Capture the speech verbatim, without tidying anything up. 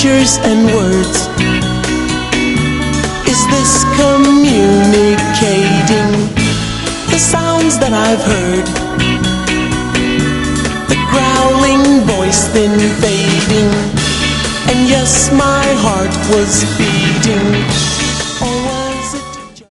gestures and words? Is this communicating the sounds that I've heard? The growling voice then fading, and yes, my heart was beating.